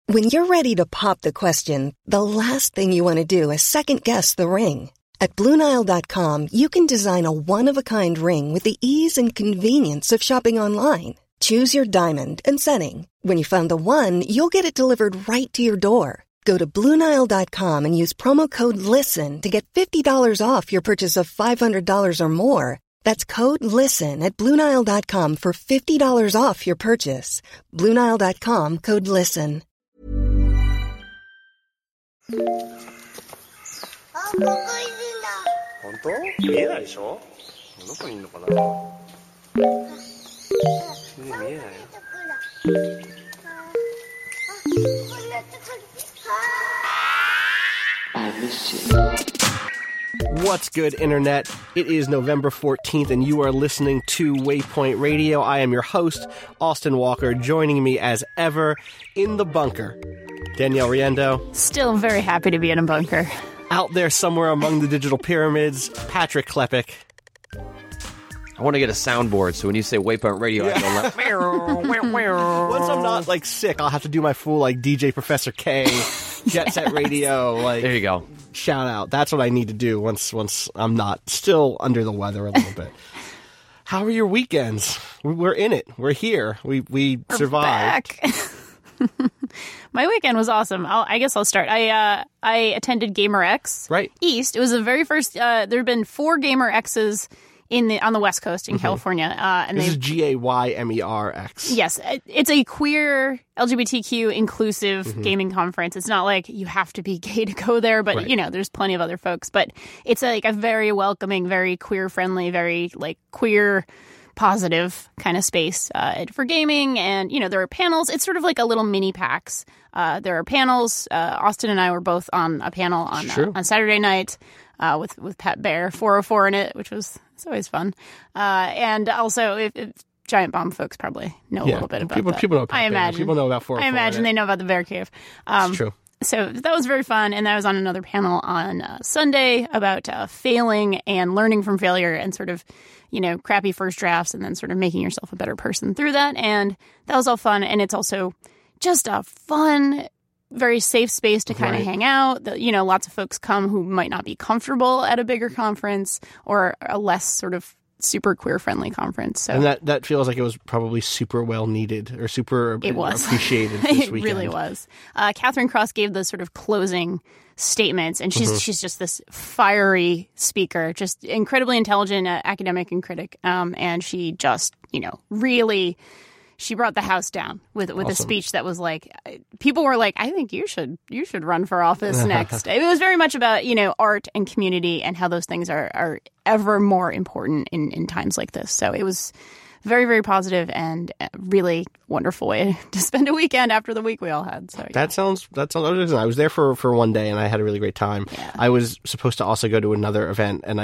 When you're ready to pop the question, the last thing you want to do is second-guess the ring. At BlueNile.com, you can design a one-of-a-kind ring with the ease and convenience of shopping online. Choose your diamond and setting. When you find the one, you'll get it delivered right to your door. Go to BlueNile.com and use promo code LISTEN to get $50 off your purchase of $500 or more. That's code LISTEN at BlueNile.com for $50 off your purchase. BlueNile.com, code LISTEN. 本当？見えないでしょ？どこにいるのかな？見えないよ。 I miss you. What's good, Internet? It is November 14th, and you are listening to Waypoint Radio. I am your host, Austin Walker. Joining me, as ever, in the bunker, Danielle Riendo. Still very happy to be in a bunker. Out there somewhere among the digital pyramids, Patrick Klepek. I want to get a soundboard, so when you say Waypoint Radio, I go like, Once I'm not, sick, I'll have to do my full, DJ Professor K, Jet Set Radio, there you go. Shout out. That's what I need to do once I'm not still under the weather a little bit. How are your weekends? We're in it. We're here. We survived. Back. My weekend was awesome. I guess I'll start. I attended GamerX East. It was the very first. There have been 4 GamerXs on the West Coast in California, and this is GAYMERX. Yes, it's a queer LGBTQ inclusive gaming conference. It's not like you have to be gay to go there, but there's plenty of other folks. But it's a very welcoming, very queer friendly, very queer positive kind of space for gaming. And there are panels. It's sort of like a little mini PAX. There are panels. Austin and I were both on a panel on Saturday night with Pat Bear, 404 in it, which was. It's always fun. And also, if Giant Bomb folks probably know a little bit about that. People know about I imagine. People know about 404. I imagine they know about the Bear Cave. It's true. So that was very fun. And I was on another panel on Sunday about failing and learning from failure and sort of, crappy first drafts and then sort of making yourself a better person through that. And that was all fun. And it's also just a fun, very safe space to kind of hang out. Lots of folks come who might not be comfortable at a bigger conference or a less sort of super queer friendly conference. So. And that feels like it was probably super well needed or super appreciated this weekend. It really was. Catherine Cross gave the sort of closing statements, and she's just this fiery speaker, just incredibly intelligent academic and critic. And she just, really... She brought the house down with a speech that was people were like, I think you should run for office next. It was very much about, art and community and how those things are ever more important in times like this. So it was very, very positive and a really wonderful way to spend a weekend after the week we all had. So That sounds I was there for one day and I had a really great time. Yeah. I was supposed to also go to another event and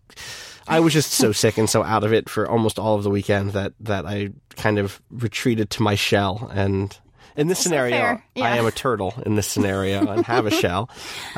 I was just so sick and so out of it for almost all of the weekend that I kind of retreated to my shell. And in this scenario, I am a turtle in this scenario and have a shell.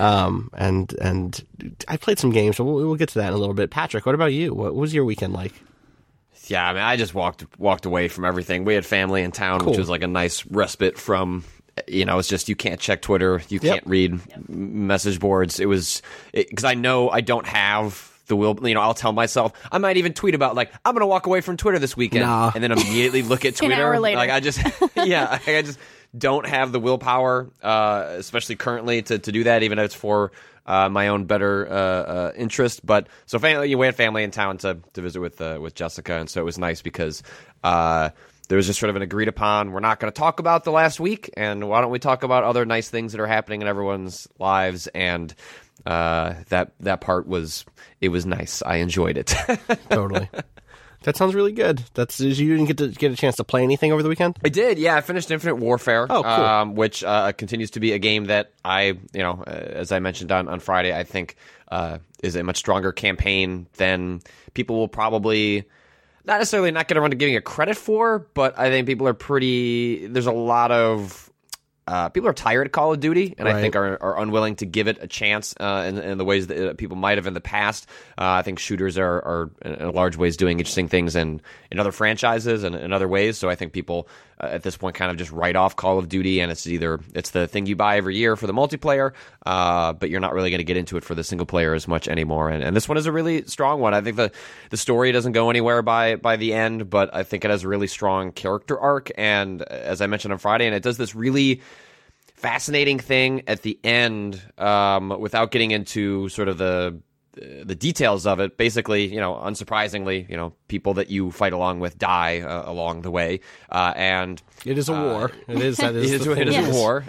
And I played some games, so we'll get to that in a little bit. Patrick, what about you? What was your weekend like? Yeah, I mean, I just walked away from everything. We had family in town, which was like a nice respite from... it's just you can't check Twitter, you can't read message boards. It was because I know I don't have the will. I'll tell myself I might even tweet about I'm going to walk away from Twitter this weekend, and then immediately look at Twitter. An hour later. I just I just don't have the willpower, especially currently, to do that. Even if it's for my own better interest. But so we had family in town to visit with Jessica, and so it was nice because. There was just sort of an agreed upon, we're not going to talk about the last week, and why don't we talk about other nice things that are happening in everyone's lives, and that part was nice. I enjoyed it. Totally. That sounds really good. You didn't get a chance to play anything over the weekend? I did, yeah. I finished Infinite Warfare, which continues to be a game that I, as I mentioned on Friday, I think is a much stronger campaign than people will probably... not necessarily not get around to giving it credit for, but I think people are there's a lot of people are tired of Call of Duty, and I Right. think are unwilling to give it a chance in the ways that people might have in the past. I think shooters are in large ways doing interesting things in other franchises and in other ways. So I think people at this point kind of just write off Call of Duty, and it's the thing you buy every year for the multiplayer, but you're not really going to get into it for the single player as much anymore. And this one is a really strong one. I think the story doesn't go anywhere by the end, but I think it has a really strong character arc. And as I mentioned on Friday, and it does this really fascinating thing at the end, without getting into sort of the details of it. Basically, unsurprisingly, people that you fight along with die along the way, and It is a war. It is it is a war,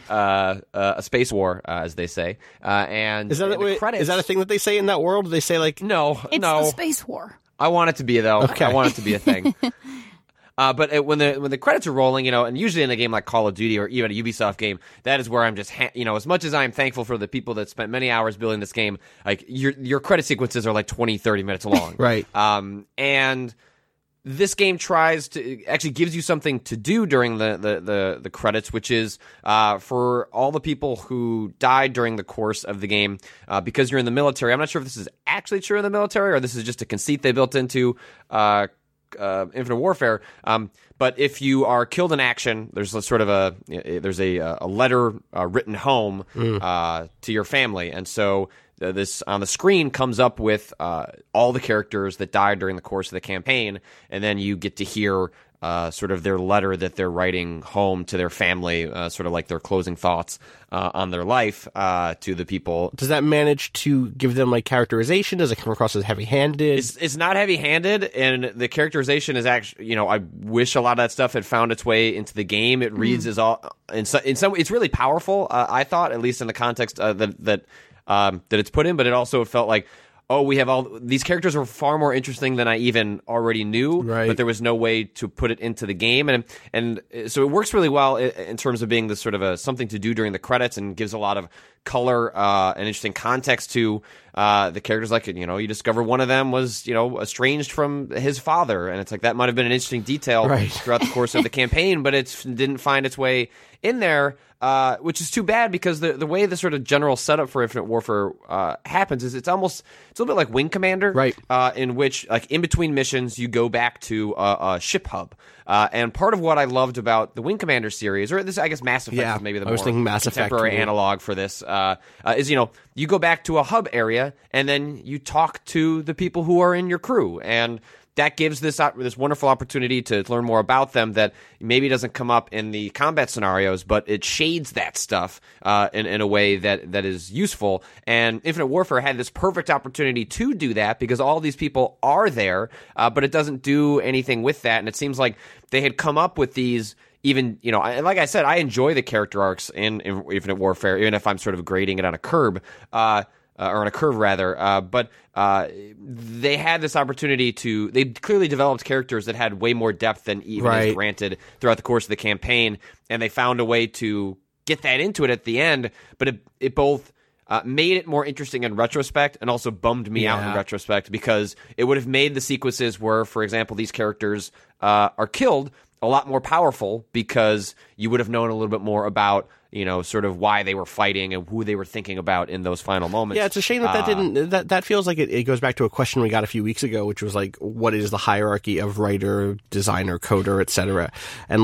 a space war, as they say. And Is that the credits, is that a thing that they say in that world? Do they say like No, It's no. the space war. I want it to be though. Okay. I want it to be a thing. But when the credits are rolling, and usually in a game like Call of Duty or even a Ubisoft game, that is where I'm just, as much as I'm thankful for the people that spent many hours building this game, like your credit sequences are like 20, 30 minutes long. Right. And this game actually gives you something to do during the credits, which is for all the people who died during the course of the game, because you're in the military. I'm not sure if this is actually true in the military or this is just a conceit they built into Infinite Warfare, but if you are killed in action, there's a sort of a letter written home to your family, and so this on the screen comes up with all the characters that died during the course of the campaign, and then you get to hear sort of their letter that they're writing home to their family, sort of like their closing thoughts on their life to the people. Does that manage to give them like characterization? Does it come across as heavy-handed? It's not heavy-handed, and the characterization is actually, I wish a lot of that stuff had found its way into the game. It reads as all in some it's really powerful. I thought, at least in the context that it's put in, but it also felt like, oh, we have all these characters are far more interesting than I even already knew, right. But there was no way to put it into the game, and so it works really well in terms of being this sort of a something to do during the credits, and gives a lot of color and interesting context to the characters. Like, you discover one of them was estranged from his father, and it's like that might have been an interesting detail right. throughout the course of the campaign, but it didn't find its way in there. Which is too bad, because the way the sort of general setup for Infinite Warfare happens is it's a little bit like Wing Commander, right? In which, like, in between missions, you go back to a ship hub. And part of what I loved about the Wing Commander series, or this, I guess, Mass Effect is maybe the more contemporary analog for this, is you go back to a hub area and then you talk to the people who are in your crew, and that gives this wonderful opportunity to learn more about them that maybe doesn't come up in the combat scenarios, but it shades that stuff in a way that is useful. And Infinite Warfare had this perfect opportunity to do that, because all these people are there, but it doesn't do anything with that. And it seems like they had come up with these. Even, like I said, I enjoy the character arcs in Infinite Warfare, even if I'm sort of grading it on a curve. Or on a curve, rather. But they had this opportunity they clearly developed characters that had way more depth than even is granted throughout the course of the campaign, and they found a way to get that into it at the end, but it both made it more interesting in retrospect and also bummed me out in retrospect, because it would have made the sequences where, for example, these characters are killed a lot more powerful, because you would have known a little bit more about sort of why they were fighting and who they were thinking about in those final moments. Yeah, it's a shame that didn't. That feels like it goes back to a question we got a few weeks ago, which was like, what is the hierarchy of writer, designer, coder, etc. And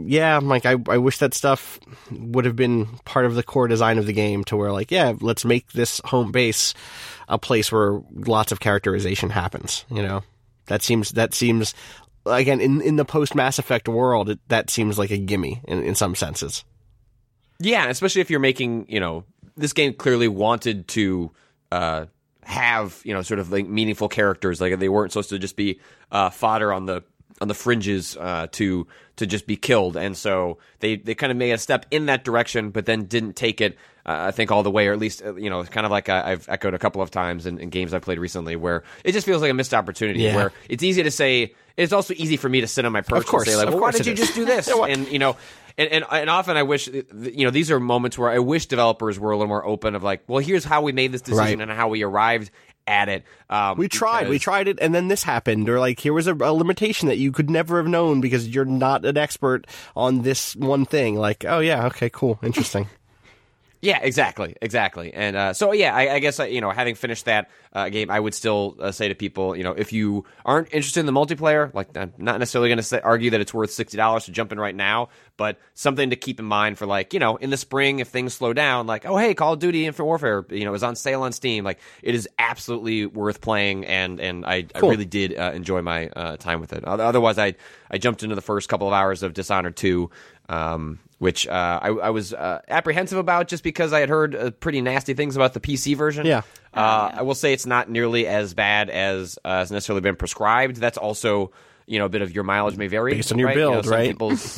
I wish that stuff would have been part of the core design of the game, to where let's make this home base a place where lots of characterization happens. That seems. Again, in the post-Mass Effect world, that seems like a gimme in some senses. Yeah, especially if you're making, this game clearly wanted to have, sort of like meaningful characters. Like, they weren't supposed to just be fodder on the fringes to just be killed. And so they kind of made a step in that direction, but then didn't take it, I think, all the way, or at least, kind of like I've echoed a couple of times in games I've played recently, where it just feels like a missed opportunity, where it's easy to say. It's also easy for me to sit on my perch and say, like, well, why did you just do this? And, And often I wish, these are moments where I wish developers were a little more open of like, well, here's how we made this decision and how we arrived at it. We tried it, and then this happened, or like here was a limitation that you could never have known because you're not an expert on this one thing. Like, oh yeah, okay, cool, interesting. Yeah, exactly. And I guess having finished that game, I would still say to people, if you aren't interested in the multiplayer, like I'm not necessarily going to argue that it's worth $60 to jump in right now, but something to keep in mind for like, in the spring if things slow down, like, oh hey, Call of Duty Infinite Warfare, is on sale on Steam. Like it is absolutely worth playing, and I really did enjoy my time with it. Otherwise, I jumped into the first couple of hours of Dishonored 2. Which I was apprehensive about just because I had heard pretty nasty things about the PC version. Yeah. I will say it's not nearly as bad as has necessarily been prescribed. That's also, a bit of your mileage may vary. Based on your build, some right? People's,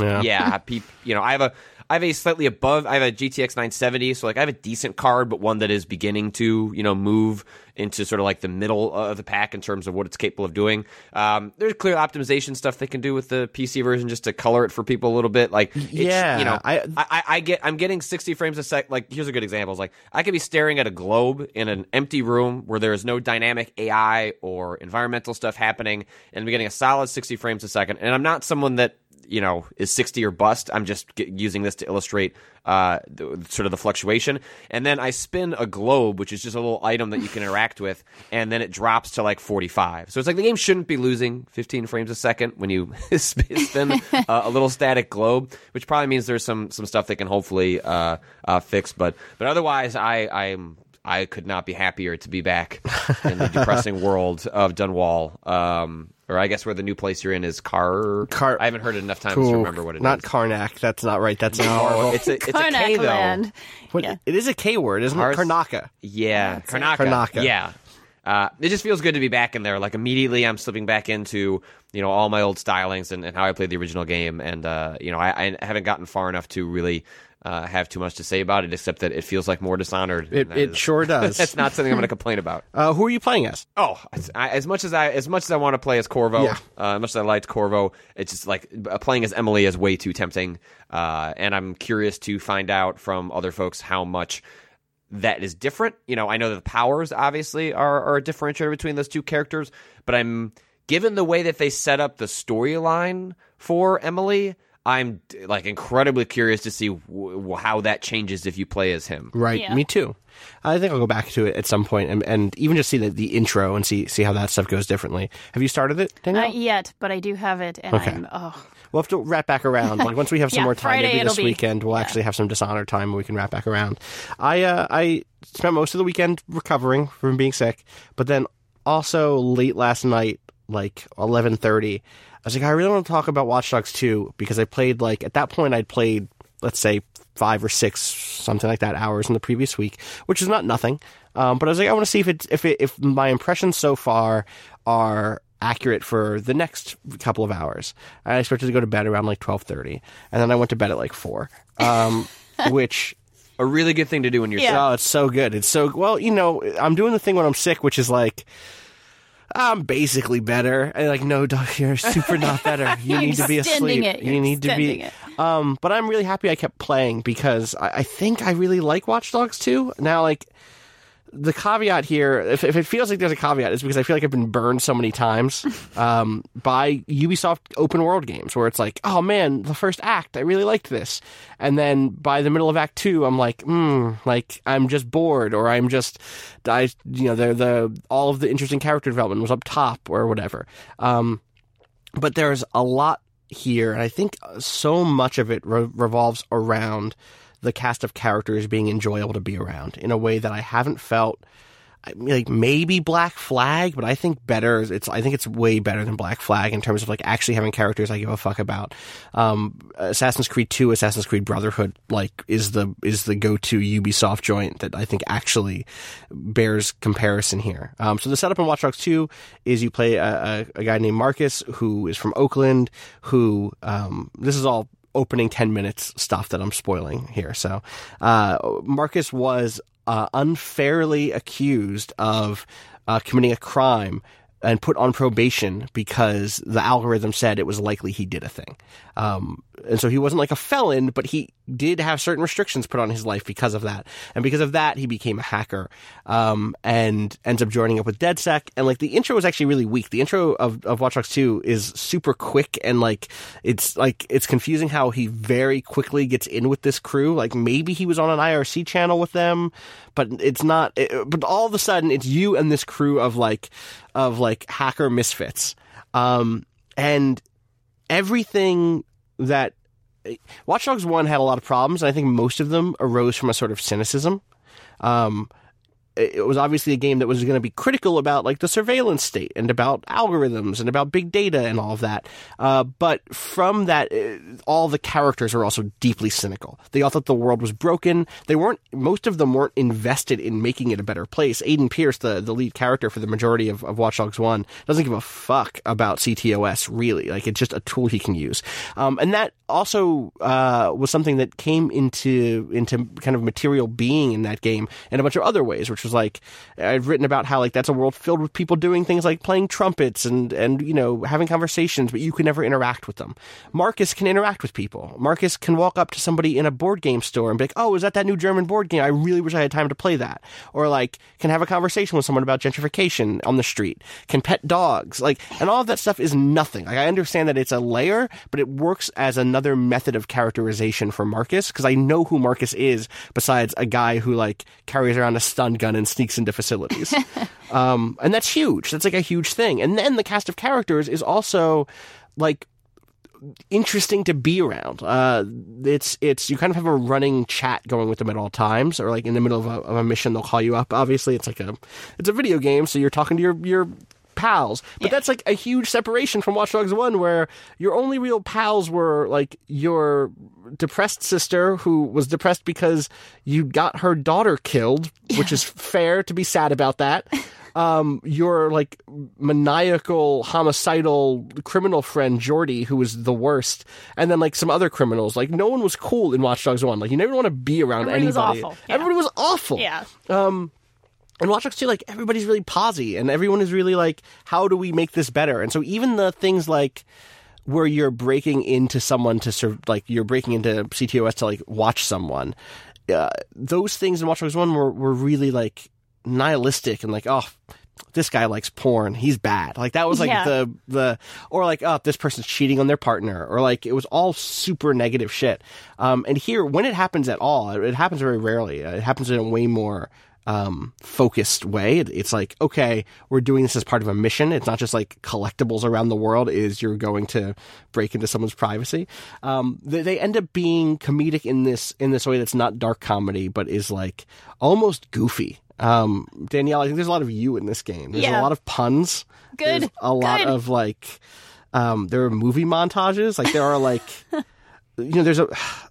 I have a slightly above, I have a GTX 970, so like I have a decent card, but one that is beginning to, move into sort of like the middle of the pack in terms of what it's capable of doing. There's clear optimization stuff they can do with the PC version just to color it for people a little bit. Like, I'm getting 60 frames a sec. Like, here's a good example. It's like I could be staring at a globe in an empty room where there is no dynamic AI or environmental stuff happening, and I'm getting a solid 60 frames a second. And I'm not someone that is 60 or bust. I'm just using this to illustrate sort of the fluctuation. And then I spin a globe, which is just a little item that you can interact with, and then it drops to like 45. So it's like the game shouldn't be losing 15 frames a second when you spin a little static globe, which probably means there's some stuff they can hopefully fix. But otherwise, I could not be happier to be back in the depressing world of Dunwall. Or I guess where the new place you're in is Car. I haven't heard it enough times to remember what it is. Not Karnak. That's not right. That's it's a K though. Land. Yeah. It is a K word, isn't it? Karnaka. Yeah, Karnaka. Yeah. It just feels good to be back in there. Like immediately, I'm slipping back into all my old stylings and how I played the original game, and I haven't gotten far enough to really have too much to say about it, except that it feels like more Dishonored. It sure does. That's not something I'm going to complain about. Who are you playing as? Oh, as much as I want to play as Corvo, as much as I liked Corvo, it's just like playing as Emily is way too tempting. And I'm curious to find out from other folks how much that is different. I know that the powers obviously are a differentiator between those two characters, but given the way that they set up the storyline for Emily, I'm like incredibly curious to see how that changes if you play as him. Right, yeah. Me too. I think I'll go back to it at some point and even just see the intro and see how that stuff goes differently. Have you started it, Danielle? Not yet, but I do have it, and okay. We'll have to wrap back around. Like once we have some more time, Friday, maybe this weekend, we'll actually have some Dishonored time where we can wrap back around. I spent most of the weekend recovering from being sick, but then also late last night, like 11:30. I was like, I really want to talk about Watch Dogs 2 because I played, like, at that point I'd played, let's say, 5 or 6, something like that, hours in the previous week, which is not nothing. But I was like, I want to see if my impressions so far are accurate for the next couple of hours. I expected to go to bed around like 12:30, and then I went to bed at like 4, which... A really good thing to do when you're sick. Oh, it's so good. It's so... Well, I'm doing the thing when I'm sick, which is like... I'm basically better. And like, no, Doc, you're super not better. You need to be asleep. You need to be. But I'm really happy I kept playing because I think I really like Watch Dogs 2. Now, like, the caveat here, if it feels like there's a caveat, is because I feel like I've been burned so many times by Ubisoft open world games where it's like, oh man, the first act, I really liked this. And then by the middle of Act 2, I'm like, like I'm just bored, or I'm just, all of the interesting character development was up top or whatever. But there's a lot here, and I think so much of it revolves around the cast of characters being enjoyable to be around in a way that I haven't felt. Like maybe Black Flag, but I think I think it's way better than Black Flag in terms of like actually having characters I give a fuck about. Assassin's Creed 2, Assassin's Creed Brotherhood, like is the go-to Ubisoft joint that I think actually bears comparison here. So the setup in Watch Dogs 2 is you play a guy named Marcus who is from Oakland. Who this is all opening 10 minutes stuff that I'm spoiling here. So Marcus was unfairly accused of committing a crime and put on probation because the algorithm said it was likely he did a thing. so he wasn't like a felon, but he did have certain restrictions put on his life because of that. And because of that, he became a hacker, and ends up joining up with DedSec. And like the intro was actually really weak. The intro of Watch Dogs 2 is super quick, and it's confusing how he very quickly gets in with this crew. Like maybe he was on an IRC channel with them, but it's not. But all of a sudden, it's you and this crew of hacker misfits, and everything that Watch Dogs 1 had a lot of problems, and I think most of them arose from a sort of cynicism. It was obviously a game that was going to be critical about like the surveillance state and about algorithms and about big data and all of that. But from that, all the characters are also deeply cynical. They all thought the world was broken. Most of them weren't invested in making it a better place. Aiden Pierce, the lead character for the majority of Watch Dogs 1, doesn't give a fuck about CTOS, really. Like, it's just a tool he can use. And that also was something that came into kind of material being in that game in a bunch of other ways, which was like, I've written about how like that's a world filled with people doing things like playing trumpets and you know, having conversations, but you can never interact with them. Marcus can interact with people. Marcus can walk up to somebody in a board game store and be like, oh, is that new German board game? I really wish I had time to play that. Or like can have a conversation with someone about gentrification on the street, can pet dogs, like, and all of that stuff is nothing. Like, I understand that it's a layer, but it works as another method of characterization for Marcus, because I know who Marcus is besides a guy who like carries around a stun gun and sneaks into facilities. And that's huge. That's like a huge thing. And then the cast of characters is also like interesting to be around. It's you kind of have a running chat going with them at all times, or like in the middle of a mission, they'll call you up. Obviously, it's a video game, so you're talking to your pals, but that's like a huge separation from Watch Dogs 1, where your only real pals were like your depressed sister, who was depressed because you got her daughter killed, which is fair to be sad about that. Your like maniacal, homicidal criminal friend Jordy, who was the worst, and then like some other criminals. Like, no one was cool in Watch Dogs 1. Like, you never want to be around anybody. Was awful. Yeah. Everybody was awful. Yeah. And Watch Dogs 2, like, everybody's really posy, and everyone is really like, how do we make this better? And so even the things like where you're breaking into someone to serve, like, you're breaking into CTOS to, like, watch someone, those things in Watch Dogs 1 were really, like, nihilistic and like, oh, this guy likes porn, he's bad. Like, that was like the or like, oh, this person's cheating on their partner, or like, it was all super negative shit. And here, when it happens at all, it happens very rarely. It happens in a way more focused way. It's like, okay, we're doing this as part of a mission. It's not just like collectibles around the world, is you're going to break into someone's privacy. They end up being comedic in this way that's not dark comedy, but is like almost goofy. Danielle, I think there's a lot of you in this game. There's a lot of puns. Good. There's a lot of like, there are movie montages. Like, there are like, you know,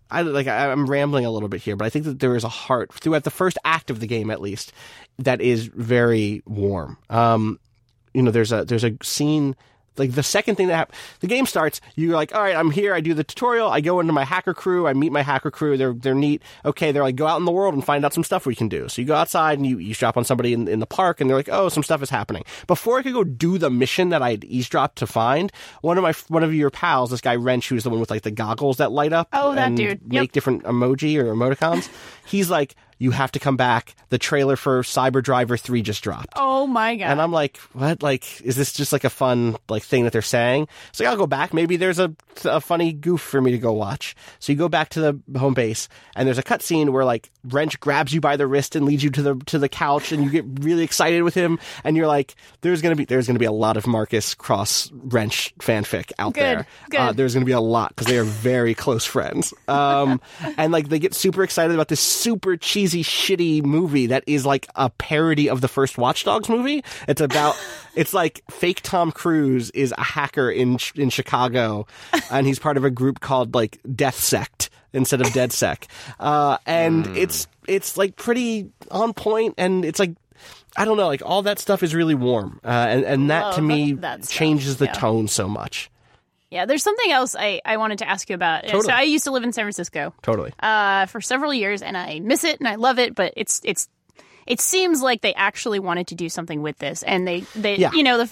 I'm rambling a little bit here, but I think that there is a heart throughout the first act of the game, at least, that is very warm. You know, there's a scene. Like, the second thing that happens, the game starts, you're like, all right, I'm here, I do the tutorial, I go into my hacker crew, I meet my hacker crew, they're neat. Okay, they're like, go out in the world and find out some stuff we can do. So you go outside and you strap on somebody in the park, and they're like, oh, some stuff is happening. Before I could go do the mission that I had eavesdropped to find, one of your pals, this guy Wrench, who's the one with like the goggles that light up and make different emoji or emoticons, he's like, you have to come back. The trailer for Cyber Driver 3 just dropped. Oh my God. And I'm like, what? Like, is this just like a fun like thing that they're saying? So I'll go back. Maybe there's a funny goof for me to go watch. So you go back to the home base, and there's a cutscene where like Wrench grabs you by the wrist and leads you to the couch, and you get really excited with him, and you're like, there's gonna be a lot of Marcus Cross Wrench fanfic out there. Good. There's gonna be a lot, because they are very close friends. And like, they get super excited about this super cheesy, shitty movie that is like a parody of the first Watch Dogs movie. It's like fake Tom Cruise is a hacker in Chicago, and he's part of a group called like Death Sect instead of DedSec. And it's like pretty on point, and it's like, I don't know, like all that stuff is really warm. And that to me changes the tone so much. Yeah, there's something else I wanted to ask you about. Totally. So I used to live in San Francisco. Totally. For several years, and I miss it and I love it, but it's it seems like they actually wanted to do something with this, and they Yeah.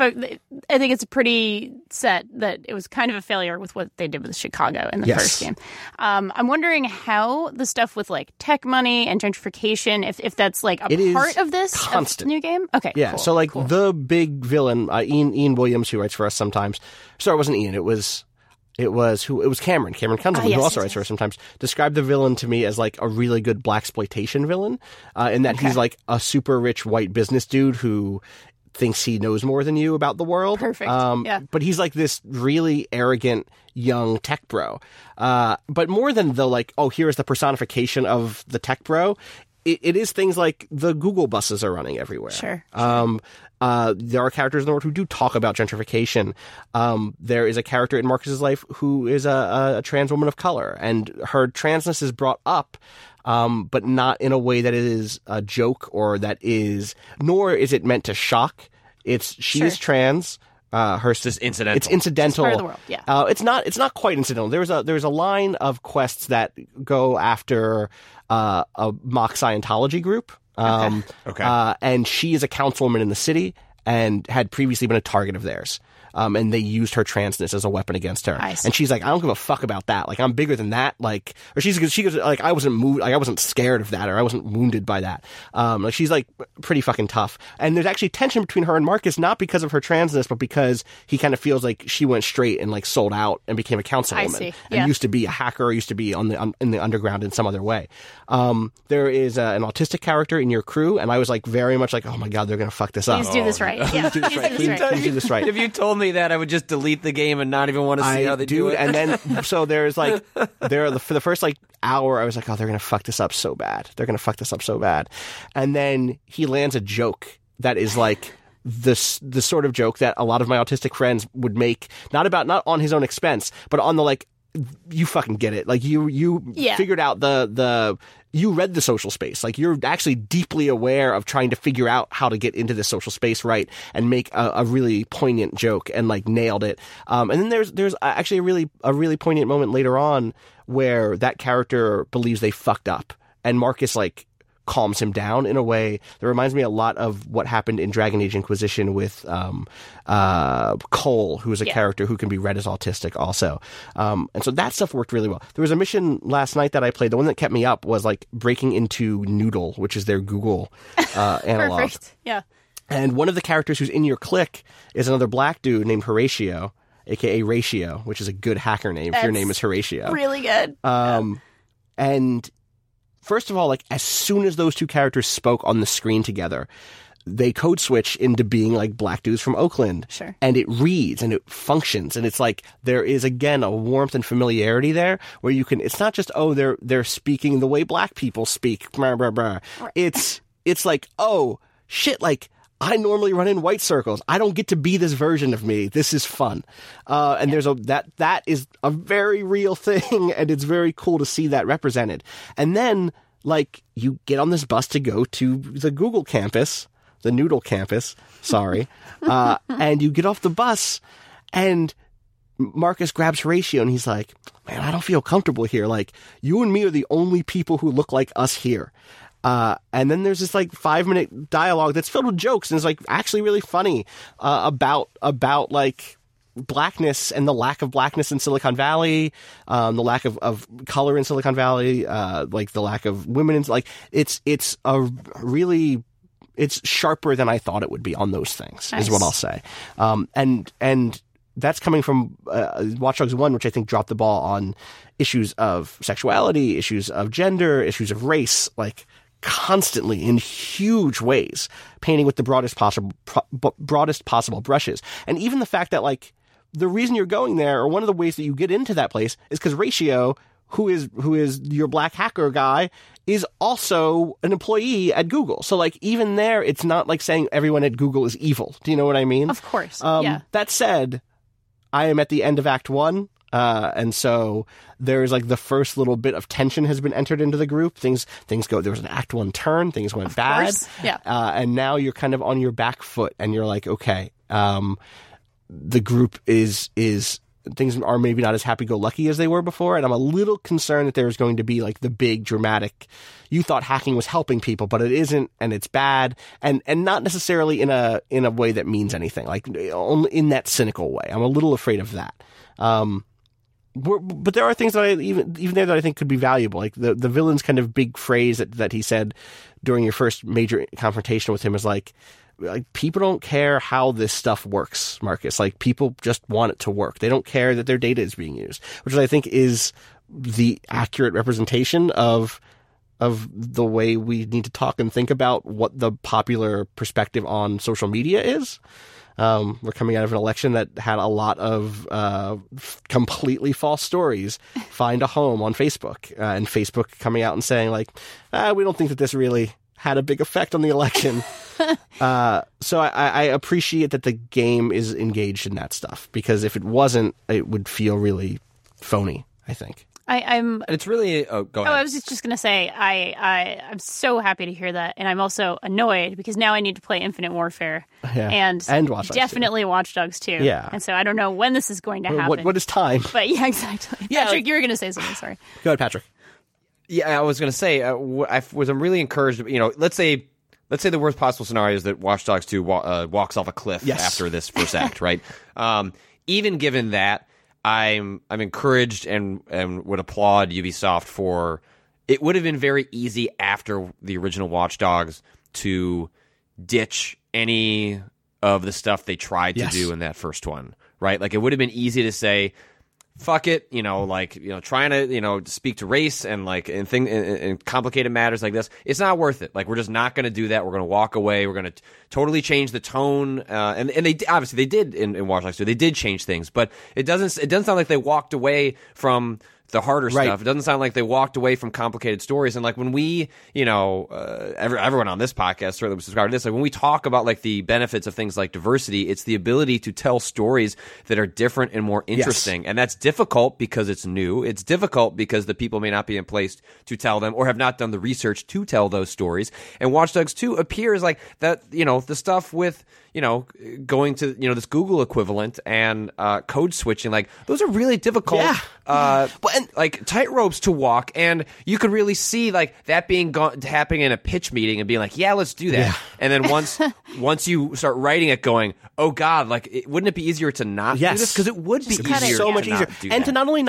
I think it's pretty set that it was kind of a failure with what they did with Chicago in the Yes. first game. I'm wondering how the stuff with like tech money and gentrification, if that's like It is part of this constant. new game. Okay, Yeah, cool, so like cool. the big villain, Ian Williams, who writes for us sometimes. Sorry, it wasn't Ian. It was Cameron Kunzelman, yes, who also yes, writes for us sometimes. Described the villain to me as like a really good blaxploitation villain, in that he's like a super rich white business dude who thinks he knows more than you about the world. Perfect. Yeah. But he's like this really arrogant young tech bro. But more than the like, oh, here's the personification of the tech bro. It is things like the Google buses are running everywhere. Sure. There are characters in the world who do talk about gentrification. There is a character in Marcus's life who is a trans woman of color, and her transness is brought up, but not in a way that is a joke or nor is it meant to shock. She is trans. It's just incidental. It's incidental. It's part of the world, yeah. It's not quite incidental. There's a line of quests that go after a mock Scientology group. Okay. And she is a councilwoman in the city and had previously been a target of theirs. And they used her transness as a weapon against her. I see. And she's like, I don't give a fuck about that. Like, I'm bigger than that. Like, or she goes like, I wasn't moved. Like, I wasn't scared of that, or I wasn't wounded by that. Like, she's like pretty fucking tough. And there's actually tension between her and Marcus, not because of her transness, but because he kind of feels like she went straight and like sold out and became a councilwoman. see. And Yeah. used to be a hacker, used to be in the underground in some other way. There is an autistic character in your crew, and I was like very much like, oh my god, they're gonna fuck this up. Please do this right. Yeah. Please do this right. Please do this right. If you told me that, I would just delete the game and not even want to see how they do it. And then so there's like for the first like hour, I was like, oh, they're gonna fuck this up so bad. They're gonna fuck this up so bad. And then he lands a joke that is like the sort of joke that a lot of my autistic friends would make, not on his own expense, but on the like, you fucking get it. Like you figured out you read the social space. Like, you're actually deeply aware of trying to figure out how to get into this social space right and make a really poignant joke, and like nailed it. And then there's actually a really poignant moment later on where that character believes they fucked up, and Marcus like calms him down in a way that reminds me a lot of what happened in Dragon Age Inquisition with Cole, who is a character who can be read as autistic also. And so that stuff worked really well. There was a mission last night that I played. The one that kept me up was like breaking into Noodle, which is their Google analog. Perfect. Yeah. And one of the characters who's in your clique is another black dude named Horatio, aka Ratio, which is a good hacker name if your name is Horatio. Really good. And first of all, like, as soon as those two characters spoke on the screen together, they code switch into being like black dudes from Oakland. Sure. And it reads and it functions. And it's like, there is again a warmth and familiarity there where you can, it's not just, oh, they're speaking the way black people speak. Blah, blah, blah. It's like, oh, shit, like, I normally run in white circles. I don't get to be this version of me. This is fun. And there's that is a very real thing, and it's very cool to see that represented. And then, like, you get on this bus to go to the Google campus, the Noodle campus, sorry, and you get off the bus, and Marcus grabs Horatio, and he's like, man, I don't feel comfortable here. Like, you and me are the only people who look like us here. And then there's this like 5-minute dialogue that's filled with jokes and is like actually really funny, about like blackness and the lack of blackness in Silicon Valley, the lack of color in Silicon Valley, like the lack of women in, like, it's sharper than I thought it would be on those things. Nice. Is what I'll say. And that's coming from Watch Dogs 1, which I think dropped the ball on issues of sexuality, issues of gender, issues of race, like constantly in huge ways, painting with the broadest possible brushes. And even the fact that, like, the reason you're going there, or one of the ways that you get into that place, is because Ratio, who is your black hacker guy, is also an employee at Google. So, like, even there, it's not like saying everyone at Google is evil. Do you know what I mean? Of course. Yeah. That said, I am at the end of Act 1. And so there's like the first little bit of tension has been entered into the group. Things go, there was an Act 1 turn, things went bad. Course. Yeah. And now you're kind of on your back foot and you're like, okay, the group is things are maybe not as happy-go-lucky as they were before, and I'm a little concerned that there's going to be like the big dramatic, you thought hacking was helping people, but it isn't, and it's bad, and not necessarily in a way that means anything, like only in that cynical way. I'm a little afraid of that. But there are things that even there that I think could be valuable. Like the villain's kind of big phrase that he said during your first major confrontation with him is like people don't care how this stuff works, Marcus. Like people just want it to work. They don't care that their data is being used, which I think is the accurate representation of the way we need to talk and think about what the popular perspective on social media is. We're coming out of an election that had a lot of completely false stories find a home on Facebook, and Facebook coming out and saying like, we don't think that this really had a big effect on the election. So I appreciate that the game is engaged in that stuff, because if it wasn't, it would feel really phony, I think. And it's really go ahead. I was just going to say I'm so happy to hear that, and I'm also annoyed because now I need to play Infinite Warfare and Watch Dogs definitely 2. Watch Dogs 2. Yeah, and so I don't know when this is going to happen. What is time? But yeah, exactly. Yeah, Patrick, you were going to say something. Sorry. Go ahead, Patrick. Yeah, I was going to say I'm really encouraged. Let's say the worst possible scenario is that Watch Dogs 2 walks off a cliff after this first act, right? Even given that, I'm encouraged and would applaud Ubisoft for it. Would have been very easy after the original Watch Dogs to ditch any of the stuff they tried to do in that first one, right? Like it would have been easy to say, fuck it, trying to, speak to race and and complicated matters like this. It's not worth it. Like, we're just not going to do that. We're going to walk away. We're going to totally change the tone. And they obviously they did in Watch Dogs 2. They did change things, but it doesn't sound like they walked away from the harder stuff. It doesn't sound like they walked away from complicated stories. And like when we, everyone on this podcast certainly was subscribed to this. Like when we talk about like the benefits of things like diversity, it's the ability to tell stories that are different and more interesting. And that's difficult because it's new. It's difficult because the people may not be in place to tell them or have not done the research to tell those stories. And Watch Dogs 2 appears like that, the stuff with, going to, this Google equivalent and code switching, like those are really difficult. Like tightropes to walk, and you could really see like that being happening in a pitch meeting and being like, yeah, let's do that. Yeah. And then once you start writing it, going, oh god, like wouldn't it be easier to not do this? Because it would be easier, so much easier, and to not only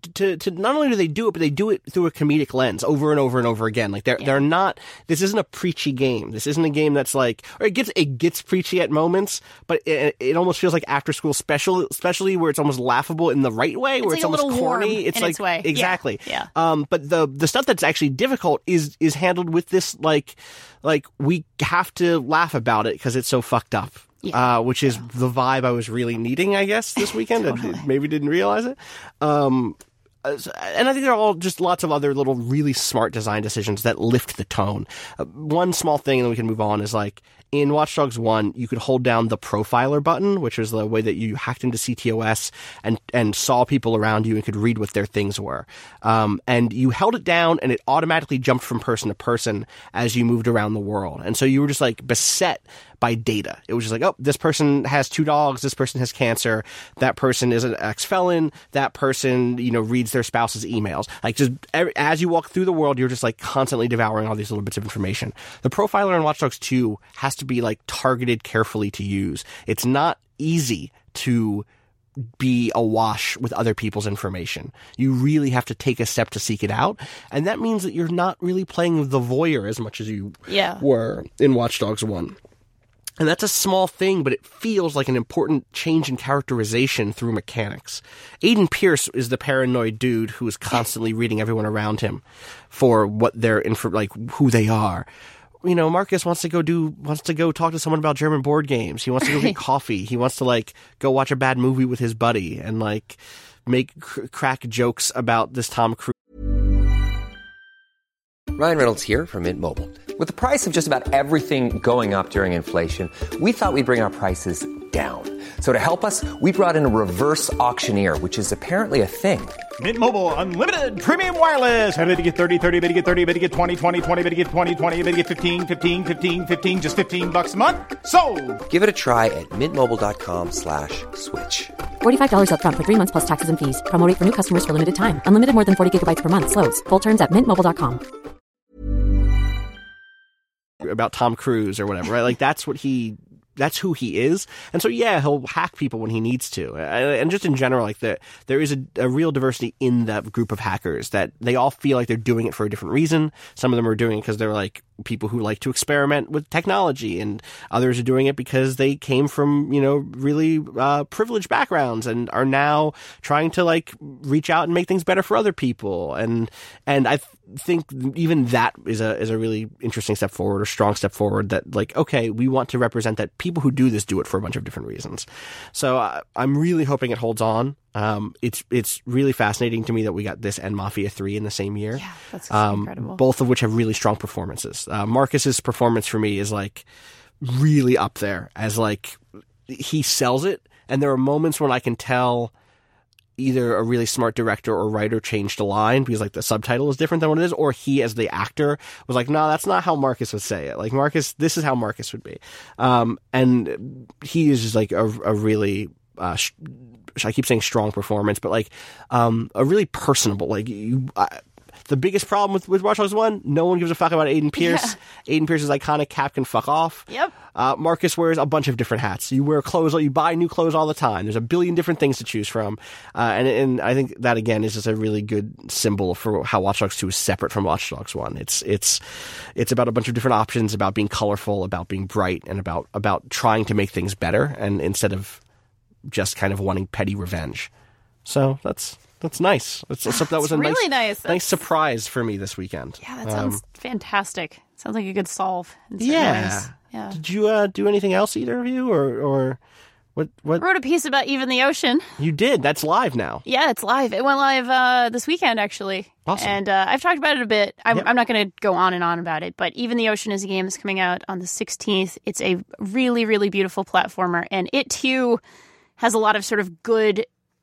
do they do it, but they do it through a comedic lens over and over and over again. Like they're not. This isn't a preachy game. This isn't a game that's like, or it gets preachy at moments, but it almost feels like after school special, especially where it's almost laughable in the right way, where it's almost corny. It's like its way. Exactly. Yeah. But the stuff that's actually difficult is handled with this like we have to laugh about it because it's so fucked up. Yeah. Which is the vibe I was really needing, I guess, this weekend. Totally. I maybe didn't realize it. And I think there are all just lots of other little really smart design decisions that lift the tone. One small thing, and then we can move on, is like in Watch Dogs 1, you could hold down the profiler button, which was the way that you hacked into CTOS and saw people around you and could read what their things were. And you held it down and it automatically jumped from person to person as you moved around the world. And so you were just like beset by data. It was just like, oh, this person has 2 dogs, this person has cancer, that person is an ex-felon, that person, reads their spouse's emails. Like just as you walk through the world, you're just like constantly devouring all these little bits of information. The profiler in Watch Dogs 2 has to be like targeted carefully to use. It's not easy to be awash with other people's information. You really have to take a step to seek it out. And that means that you're not really playing the voyeur as much as you were in Watch Dogs 1. And that's a small thing, but it feels like an important change in characterization through mechanics. Aiden Pierce is the paranoid dude who is constantly reading everyone around him for what they're who they are. Marcus wants to go talk to someone about German board games. He wants to go get coffee. He wants to go watch a bad movie with his buddy and make crack jokes about this Tom Cruise. Ryan Reynolds here from Mint Mobile. With the price of just about everything going up during inflation, we thought we'd bring our prices down. So to help us, we brought in a reverse auctioneer, which is apparently a thing. Mint Mobile Unlimited Premium Wireless. How to get 30, 30, bit to get 30, bit to get 20, 20, 20, bit to get 20, 20, bit to get 15, 15, 15, 15, just $15 a month? Sold! Give it a try at mintmobile.com/switch. $45 up front for 3 months plus taxes and fees. Promo rate for new customers for limited time. Unlimited more than 40 gigabytes per month. Slows full terms at mintmobile.com. About Tom Cruise or whatever, right? Like that's who he is. And so, yeah, he'll hack people when he needs to. And just in general, like there is a real diversity in that group of hackers that they all feel like they're doing it for a different reason. Some of them are doing it because they're like people who like to experiment with technology, and others are doing it because they came from, really privileged backgrounds and are now trying to like reach out and make things better for other people. And I think even that is a really interesting step forward, or strong step forward, that like, okay, we want to represent that people who do this do it for a bunch of different reasons. So I'm really hoping it holds on. It's really fascinating to me that we got this and Mafia 3 in the same year. Yeah, that's incredible. Both of which have really strong performances. Marcus's performance for me is like really up there, as like he sells it. And there are moments when I can tell either a really smart director or writer changed a line because like the subtitle is different than what it is, or he as the actor was like, no, that's not how Marcus would say it. Like Marcus, this is how Marcus would be. And he is just like a really, I keep saying strong performance, but like a really personable, like the biggest problem with Watch Dogs 1, no one gives a fuck about Aiden Pierce. Yeah. Aiden Pierce's iconic cap can fuck off. Yep. Marcus wears a bunch of different hats. You wear clothes, you buy new clothes all the time. There's a billion different things to choose from. And I think that, again, is just a really good symbol for how Watch Dogs 2 is separate from Watch Dogs 1. It's about a bunch of different options, about being colorful, about being bright, and about trying to make things better, and instead of just kind of wanting petty revenge. So that's nice. That was a really nice surprise for me this weekend. Yeah, that sounds fantastic. Sounds like a good solve. Yeah. Yeah. Did you do anything else, either of you, or what? I wrote a piece about Even the Ocean. You did. That's live now. Yeah, it's live. It went live this weekend, actually. Awesome. And I've talked about it a bit. I'm not going to go on and on about it, but Even the Ocean is a game that's coming out on the 16th. It's a really, really beautiful platformer, and it too has a lot of sort of good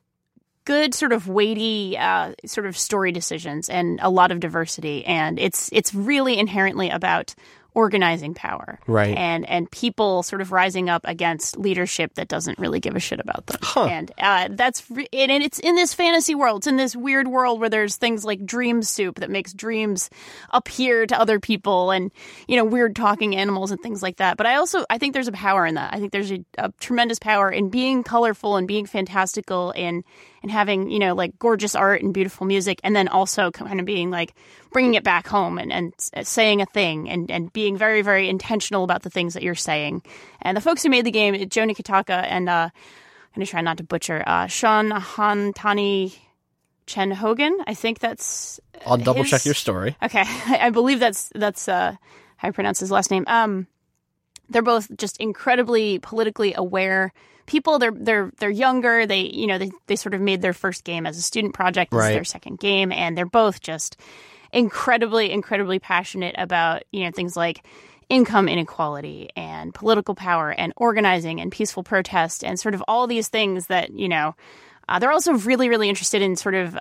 sort of weighty sort of story decisions and a lot of diversity, and it's really inherently about organizing power, right? And people sort of rising up against leadership that doesn't really give a shit about them. And and it's in this fantasy world. It's in this weird world where there's things like dream soup that makes dreams appear to other people, and weird talking animals and things like that. But I think there's a power in that. I think there's a tremendous power in being colorful and being fantastical and having, like gorgeous art and beautiful music, and then also kind of being like bringing it back home and saying a thing and being very, very intentional about the things that you're saying. And the folks who made the game, Joe Nikitaka and I'm going to try not to butcher, Sean Hantani Chen Hogan. I think that's I'll double check your story. Okay. I believe that's how I pronounce his last name. They're both just incredibly politically aware people. They're younger. They sort of made their first game as a student project. This is their second game, and they're both just incredibly, incredibly passionate about things like income inequality and political power and organizing and peaceful protest and sort of all these things that they're also really, really interested in sort of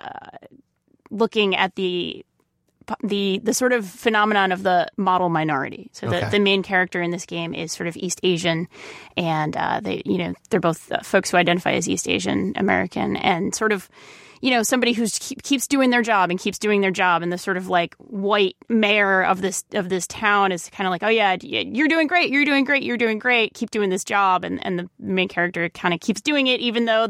looking at the sort of phenomenon of the model minority. So the main character in this game is sort of East Asian, and they're both folks who identify as East Asian American, and sort of somebody who keeps doing their job, and the sort of like white mayor of this town is kind of like, oh yeah, you're doing great, keep doing this job, and the main character kind of keeps doing it, even though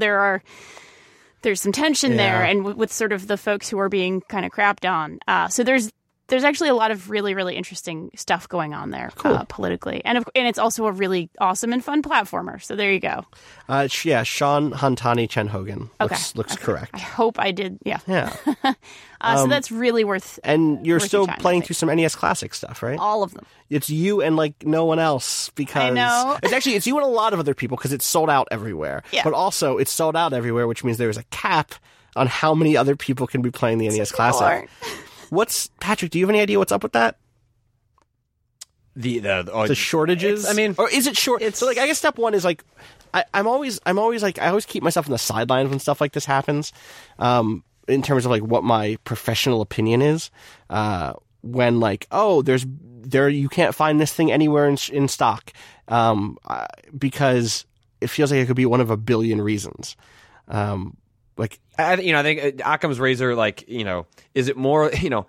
there's some tension there, and with sort of the folks who are being kind of crapped on. So there's actually a lot of really, really interesting stuff going on there politically. And it's also a really awesome and fun platformer. So there you go. Sean Hantani Chen Hogan. Looks correct. I hope I did. Yeah. Yeah. So that's really worth. And you're still playing through some NES Classic stuff, right? All of them. It's you and like no one else, because I know. it's you and a lot of other people, because it's sold out everywhere. Yeah. But also it's sold out everywhere, which means there's a cap on how many other people can be playing the NES Classic. Patrick, do you have any idea what's up with that? the shortages. I mean, or is it short? So like, I guess step one is like, I'm always like, I always keep myself on the sidelines when stuff like this happens. In terms of like what my professional opinion is, when like, oh, you can't find this thing anywhere in stock, because it feels like it could be one of a billion reasons. Like, I think Occam's razor, like, is it more,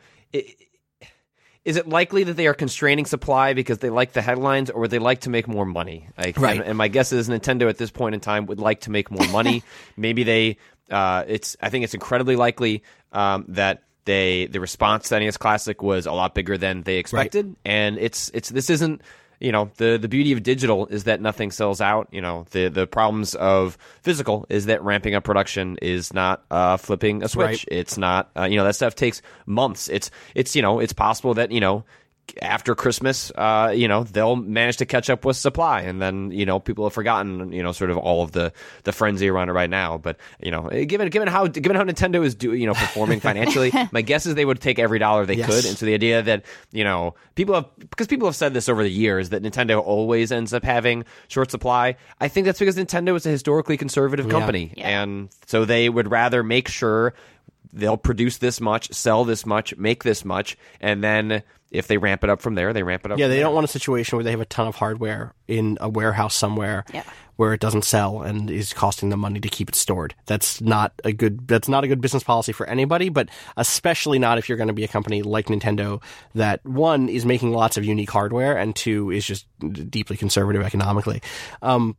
is it likely that they are constraining supply because they like the headlines, or would they like to make more money? Like, right. And my guess is Nintendo at this point in time would like to make more money. Maybe they. I think it's incredibly likely that the response to NES Classic was a lot bigger than they expected, right. And this isn't. The beauty of digital is that nothing sells out. The problems of physical is that ramping up production is not flipping a switch. Right. It's not, that stuff takes months. It's possible that, after Christmas, they'll manage to catch up with supply, and then, people have forgotten, sort of all of the frenzy around it right now. But, given how Nintendo is performing financially, my guess is they would take every dollar they could. And so the idea that, people have said this over the years that Nintendo always ends up having short supply. I think that's because Nintendo is a historically conservative company. Yeah. And so they would rather make sure they'll produce this much, sell this much, make this much, and then if they ramp it up from there, they ramp it up. Yeah, they don't want a situation where they have a ton of hardware in a warehouse somewhere where it doesn't sell and is costing them money to keep it stored. That's not a good business policy for anybody, but especially not if you're going to be a company like Nintendo that, one, is making lots of unique hardware, and two, is just deeply conservative economically. And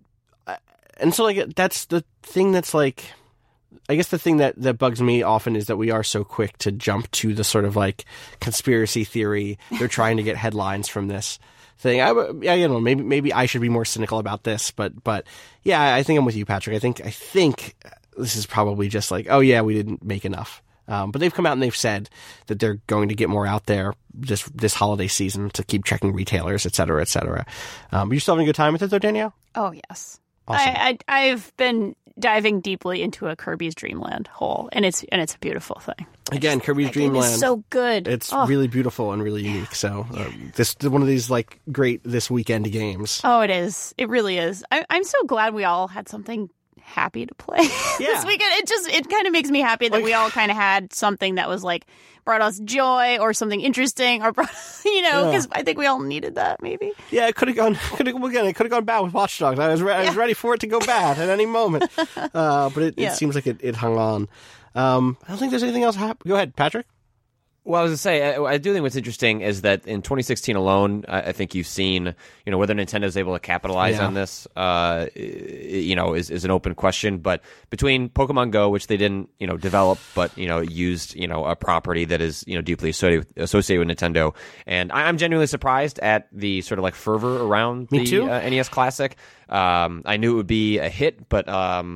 so like that's the thing that's like, I guess the thing that bugs me often is that we are so quick to jump to the sort of like conspiracy theory. They're trying to get headlines from this thing. Maybe I should be more cynical about this, but yeah, I think I'm with you, Patrick. I think this is probably just like, oh yeah, we didn't make enough. But they've come out and they've said that they're going to get more out there this holiday season to keep checking retailers, et cetera, et cetera. Are you still having a good time with it though, Danielle? Oh yes. Awesome. I've been diving deeply into a Kirby's Dream Land hole, and it's a beautiful thing. Again, Kirby's Dream Land is so good. It's really beautiful and really unique. So this is one of these like great this weekend games. Oh, it is. It really is. I'm so glad we all had something happy to play this weekend. It kind of makes me happy that we all kind of had something that was like brought us joy or something interesting, or brought, because I think we all needed that maybe. Yeah, it could have gone bad with Watch Dogs. I was ready for it to go bad at any moment, but it seems like it hung on. I don't think there's anything else happening. Go ahead, Patrick. Well, I was going to say, I do think what's interesting is that in 2016 alone, I think you've seen, whether Nintendo's able to capitalize on this, is an open question. But between Pokemon Go, which they didn't, develop, but, used, a property that is, deeply associated with Nintendo. And I'm genuinely surprised at the sort of like fervor around the NES Classic. I knew it would be a hit, but,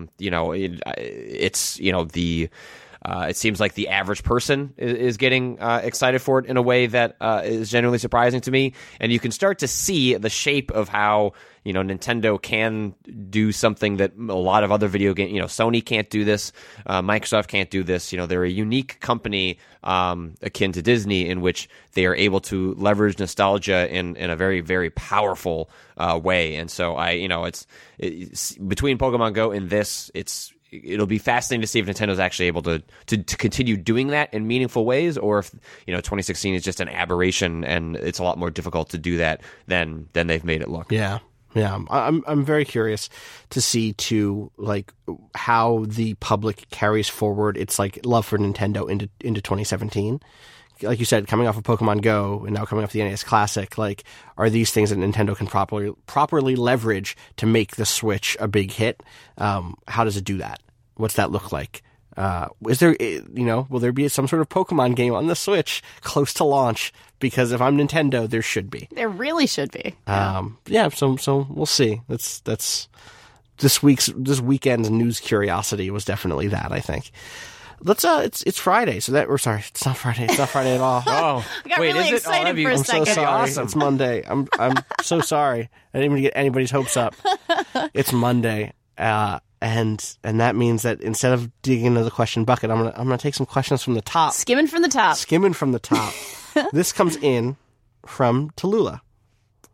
it seems like the average person is getting excited for it in a way that is genuinely surprising to me. And you can start to see the shape of how, Nintendo can do something that a lot of other video games, Sony can't do this, Microsoft can't do this. They're a unique company akin to Disney in which they are able to leverage nostalgia in a very, very powerful way. And so it's between Pokemon Go and this, it'll be fascinating to see if Nintendo's actually able to continue doing that in meaningful ways, or if 2016 is just an aberration and it's a lot more difficult to do that than they've made it look. Yeah. I'm very curious to see too, like how the public carries forward its like love for Nintendo into 2017. Like you said, coming off of Pokemon Go and now coming off the NES Classic, like, are these things that Nintendo can properly leverage to make the Switch a big hit? How does it do that? What's that look like? Is there, will there be some sort of Pokemon game on the Switch close to launch? Because if I'm Nintendo, there should be. There really should be. So we'll see. That's this weekend's news curiosity was definitely that, I think. Let's it's Friday, so that it's not Friday. It's not Friday at all. I got really excited for a second. So sorry. Awesome. It's Monday. I'm so sorry. I didn't even get anybody's hopes up. It's Monday. And that means that instead of digging into the question bucket, I'm gonna take some questions from the top. Skimming from the top. This comes in from Tallulah.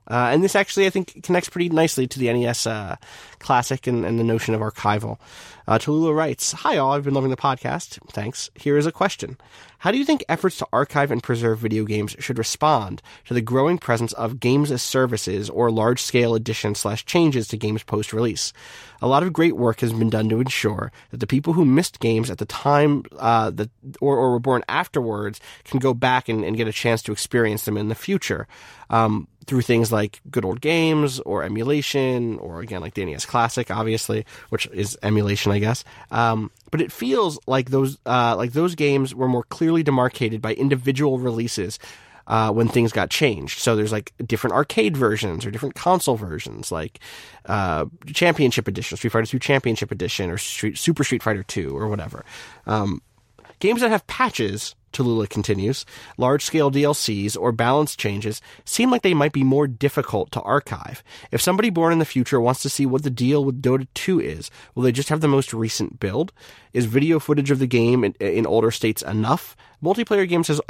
And this actually, I think, connects pretty nicely to the NES Classic and the notion of archival. Tallulah writes, "Hi all, I've been loving the podcast. Thanks. Here is a question. How do you think efforts to archive and preserve video games should respond to the growing presence of games as services or large-scale additions/changes to games post-release? A lot of great work has been done to ensure that the people who missed games at the time or were born afterwards can go back and get a chance to experience them in the future. Through things like good old games or emulation, or again, like the NES Classic, obviously, which is emulation, I guess. But it feels like those games were more clearly demarcated by individual releases when things got changed. So there's like different arcade versions or different console versions, like Championship Edition, Street Fighter II Championship Edition, or Super Street Fighter II, or whatever. Games that have patches," Tallulah continues, "large-scale DLCs or balance changes seem like they might be more difficult to archive. If somebody born in the future wants to see what the deal with Dota 2 is, will they just have the most recent build? Is video footage of the game in older states enough? Multiplayer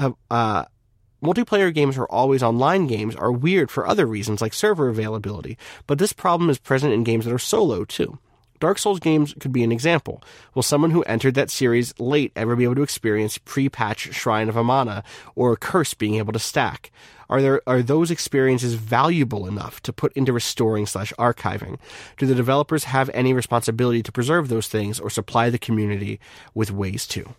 games or always online games are weird for other reasons like server availability, but this problem is present in games that are solo too. Dark Souls games could be an example. Will someone who entered that series late ever be able to experience pre-patch Shrine of Amana or Curse being able to stack? Are those experiences valuable enough to put into restoring/archiving? Do the developers have any responsibility to preserve those things or supply the community with ways to?"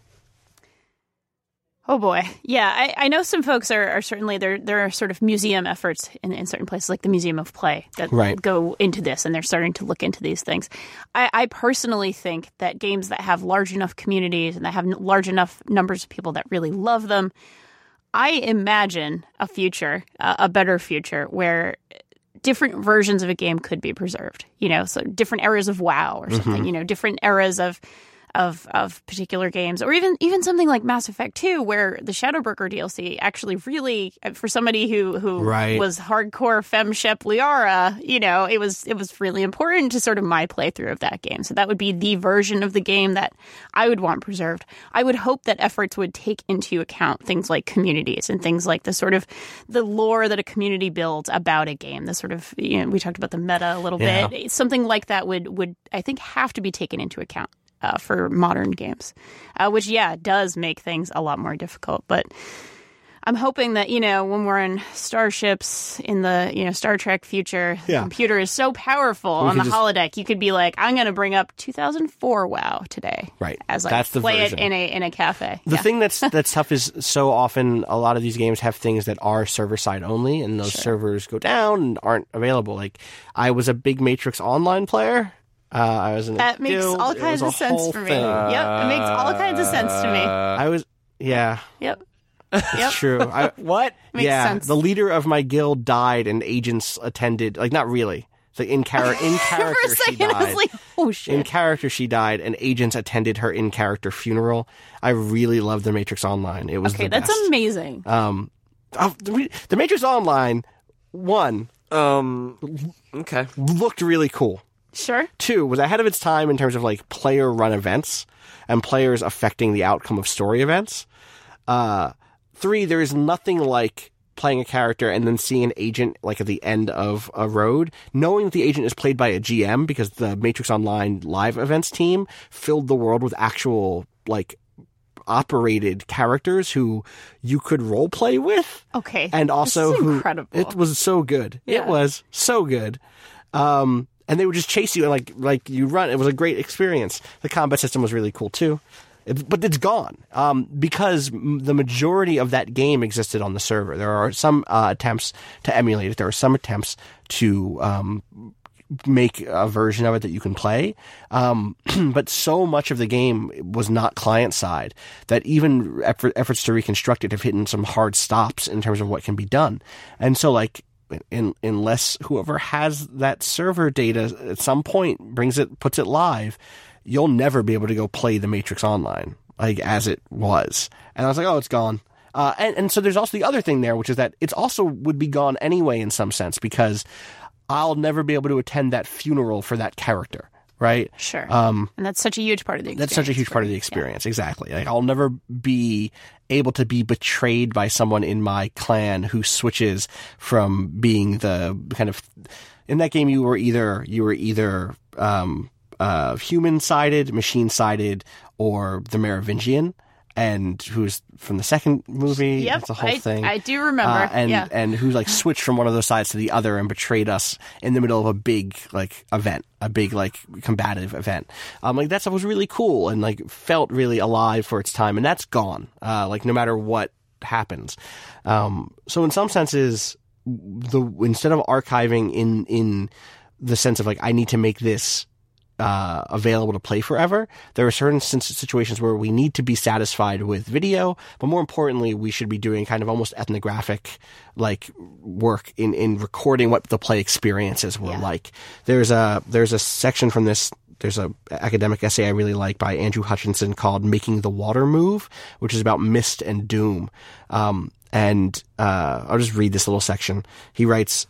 Oh boy. Yeah, I know some folks are certainly, there are sort of museum efforts in certain places, like the Museum of Play, that go into this, and they're starting to look into these things. I personally think that games that have large enough communities and that have large enough numbers of people that really love them, I imagine a better future where different versions of a game could be preserved. So different eras of WoW or something, different eras of particular games, or even something like Mass Effect 2, where the Shadowbroker DLC actually really, for somebody who was hardcore FemShep Liara, it was really important to sort of my playthrough of that game. So that would be the version of the game that I would want preserved. I would hope that efforts would take into account things like communities and things like the sort of the lore that a community builds about a game. The sort of, we talked about the meta a little bit. Something like that would I think have to be taken into account for modern games, which, does make things a lot more difficult. But I'm hoping that, when we're in starships in the, Star Trek future, the computer is so powerful on the holodeck, you could be like, I'm going to bring up 2004 WoW today. Right. As I play it in a cafe. The thing that's tough is so often a lot of these games have things that are server-side only, and those servers go down and aren't available. Like, I was a big Matrix Online player. I was in that makes guild. All kinds of sense for me. Yep, it makes all kinds of sense to me. Yep. It's true. What? Makes sense. The leader of my guild died, and agents attended. Like, not really. Like in character, she died. I was like, oh shit. In character, she died, and agents attended her in character funeral. I really loved The Matrix Online. It was the best. That's amazing. The Matrix Online, looked really cool. Sure. 2, was ahead of its time in terms of like player run events and players affecting the outcome of story events. 3, there is nothing like playing a character and then seeing an agent like at the end of a road, knowing that the agent is played by a GM, because the Matrix Online live events team filled the world with actual like operated characters who you could role play with. Okay. And also incredible. It was so good. Yeah. It was so good. And they would just chase you and like you run. It was a great experience. The combat system was really cool too. But it's gone because the majority of that game existed on the server. There are some attempts to emulate it. There are some attempts to make a version of it that you can play. But so much of the game was not client-side that even efforts to reconstruct it have hit some hard stops in terms of what can be done. And so, like, unless whoever has that server data at some point puts it live, you'll never be able to go play the Matrix Online like as it was. And I was like, oh, it's gone. And so there's also the other thing there, which is that it's also would be gone anyway in some sense, because I'll never be able to attend that funeral for that character. right? Sure. And that's such a huge part of the experience. That's such a huge part of the experience, exactly. Like, I'll never be able to be betrayed by someone in my clan who switches from being the kind of... In that game, you were either human-sided, machine-sided, or the Merovingian, and who's from the second movie. Yep, that's the whole thing. I do remember. And who like switched from one of those sides to the other and betrayed us in the middle of a big like event, a big like combative event. Like that stuff was really cool and like felt really alive for its time, and that's gone. Like no matter what happens. So in some senses, instead of archiving in the sense of like I need to make this available to play forever, there are certain situations where we need to be satisfied with video, but more importantly, we should be doing kind of almost ethnographic like work in recording what the play experiences were like. There's a section from this. There's a academic essay I really like by Andrew Hutchinson called "Making the Water Move," which is about Myst and Doom. And I'll just read this little section. He writes,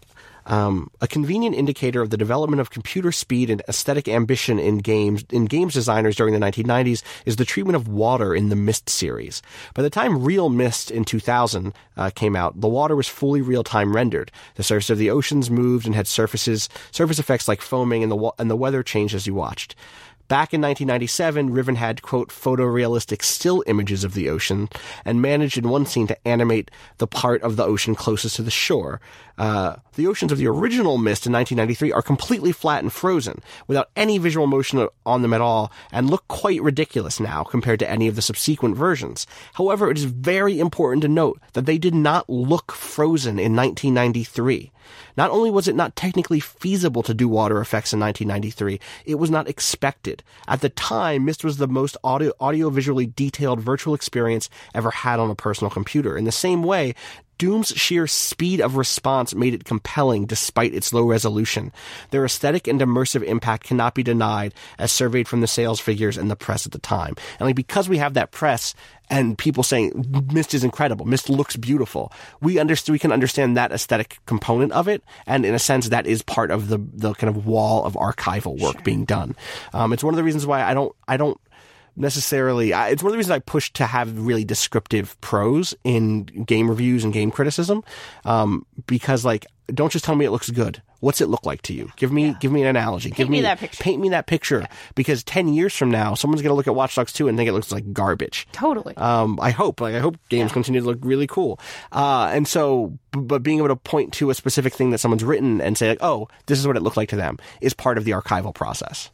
a convenient indicator of the development of computer speed and aesthetic ambition in games designers during the 1990s is the treatment of water in the Myst series. By the time Real Myst in 2000 came out, the water was fully real-time rendered. The surface of the oceans moved and had surface effects like foaming, and the weather changed as you watched. Back in 1997, Riven had, quote, photorealistic still images of the ocean and managed in one scene to animate the part of the ocean closest to the shore. The oceans of the original Myst in 1993 are completely flat and frozen, without any visual motion on them at all, and look quite ridiculous now compared to any of the subsequent versions. However, it is very important to note that they did not look frozen in 1993. Not only was it not technically feasible to do water effects in 1993, it was not expected. At the time, Myst was the most audio-visually detailed virtual experience ever had on a personal computer. In the same way, Doom's sheer speed of response made it compelling despite its low resolution. Their aesthetic and immersive impact cannot be denied, as surveyed from the sales figures and the press at the time. And like because we have that press and people saying Myst is incredible, Myst looks beautiful, we can understand that aesthetic component of it, and in a sense that is part of the kind of wall of archival work being done. It's one of the reasons why I don't necessarily, it's one of the reasons I push to have really descriptive prose in game reviews and game criticism, because like, don't just tell me it looks good. What's it look like to you? Give me an analogy. Paint me that picture. Paint me that picture. Because 10 years from now, someone's going to look at Watch Dogs 2 and think it looks like garbage. Totally. I hope games continue to look really cool. And so, but being able to point to a specific thing that someone's written and say like, oh, this is what it looked like to them is part of the archival process.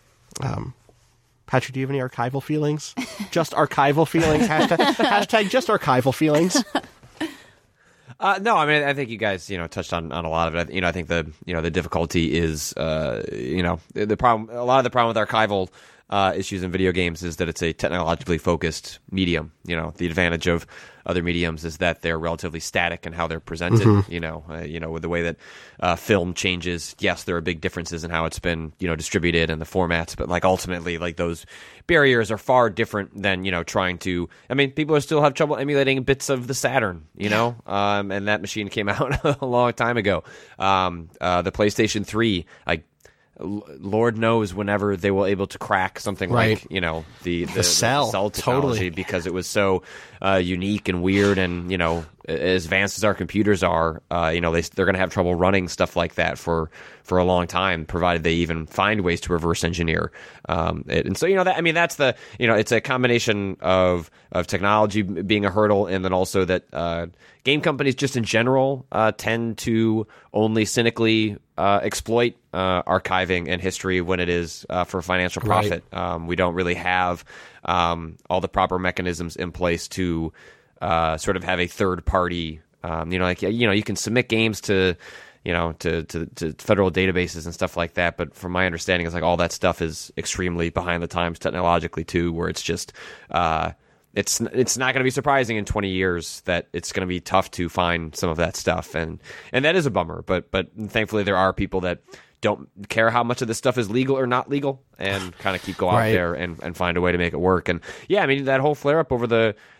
Patrick, do you have any archival feelings? Just archival feelings? Hashtag just archival feelings. No, I mean, I think you guys, touched on a lot of it. I think the difficulty is, the problem. A lot of the problem with archival issues in video games is that it's a technologically focused medium. The advantage of other mediums is that they're relatively static in how they're presented. With the way that film changes. Yes, there are big differences in how it's been, distributed and the formats, but like ultimately, like those barriers are far different than trying to. I mean, people still have trouble emulating bits of the Saturn, and that machine came out a long time ago. The PlayStation 3, Lord knows whenever they were able to crack something like the cell technology, because it was so unique and weird, and as advanced as our computers are, they're going to have trouble running stuff like that for a long time, provided they even find ways to reverse engineer it. And so that's the it's a combination of technology being a hurdle, and then also that game companies just in general tend to only cynically exploit archiving and history when it is for financial profit. Right. We don't really have all the proper mechanisms in place to sort of have a third party. You can submit games to federal databases and stuff like that, but from my understanding, it's like all that stuff is extremely behind the times technologically too, where it's just it's not going to be surprising in 20 years that it's going to be tough to find some of that stuff, and that is a bummer. But thankfully, there are people that don't care how much of this stuff is legal or not legal, and kind of go out there and find a way to make it work. And yeah, I mean, that whole flare up over the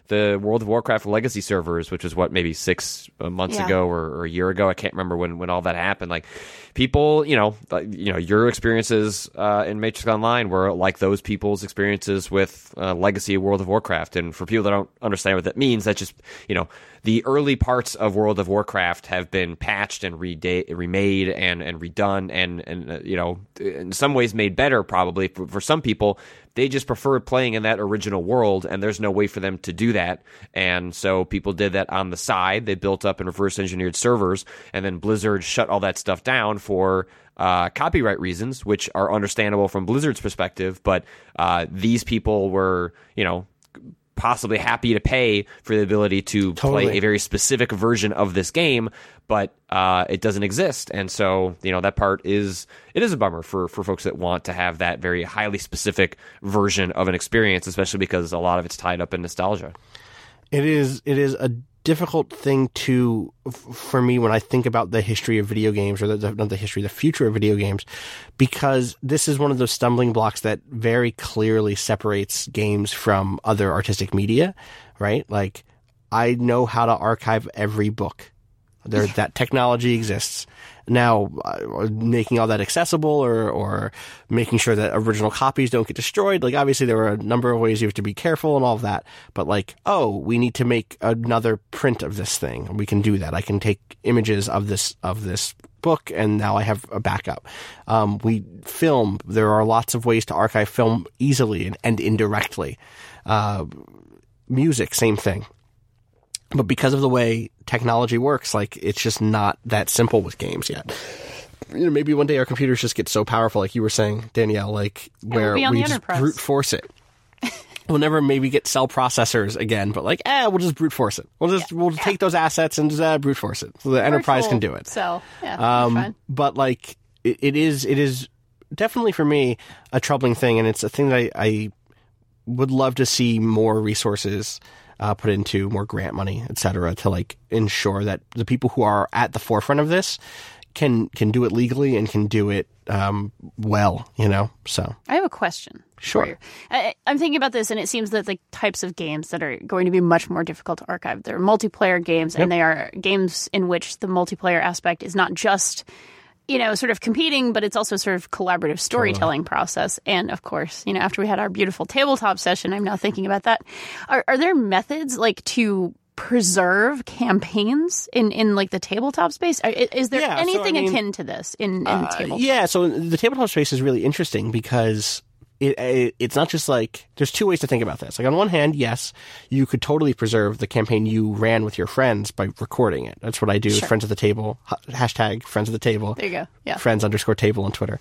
the World of Warcraft legacy servers, which is what, maybe 6 months ago or a year ago. I can't remember when all that happened. Like, people, your experiences in Matrix Online were like those people's experiences with legacy World of Warcraft. And for people that don't understand what that means, that's just, the early parts of World of Warcraft have been patched and remade and redone and in some ways made better, probably. For some people, they just prefer playing in that original world, and there's no way for them to do that. And so people did that on the side. They built up and reverse engineered servers, and then Blizzard shut all that stuff down for copyright reasons, which are understandable from Blizzard's perspective. But these people were, possibly happy to pay for the ability to play a very specific version of this game, but it doesn't exist. And so, that part is a bummer for folks that want to have that very highly specific version of an experience, especially because a lot of it's tied up in nostalgia. It is a difficult thing for me when I think about the history of video games, or the future of video games, because this is one of those stumbling blocks that very clearly separates games from other artistic media, right? Like, I know how to archive every book. That technology exists. Now, making all that accessible or making sure that original copies don't get destroyed, like, obviously there are a number of ways you have to be careful and all of that. But like, we need to make another print of this thing. We can do that. I can take images of this book, and now I have a backup. We film. There are lots of ways to archive film easily and indirectly. Music, same thing. But because of the way technology works, like, it's just not that simple with games yet. Maybe one day our computers just get so powerful, like you were saying, Danielle, like, where we just brute force it. We'll never maybe get cell processors again, but like, we'll just brute force it. We'll take those assets and just brute force it. So the enterprise can do it. So, fine. But like, it is definitely for me a troubling thing, and it's a thing that I would love to see more resources put into, more grant money, et cetera, to like ensure that the people who are at the forefront of this can do it legally and can do it well, so. I have a question. Sure. For you. I'm thinking about this, and it seems that the types of games that are going to be much more difficult to archive, they're multiplayer games, and they are games in which the multiplayer aspect is not just sort of competing, but it's also sort of collaborative storytelling process. And of course, after we had our beautiful tabletop session, I'm now thinking about that. Are there methods like to preserve campaigns in like the tabletop space? Is there anything akin to this in tabletop? Yeah, so the tabletop space is really interesting because it's not just like, there's two ways to think about this. Like, on one hand, yes, you could totally preserve the campaign you ran with your friends by recording it. That's what I do. Sure. Friends of the Table, hashtag Friends of the Table. There you go. Yeah. Friends_table on Twitter.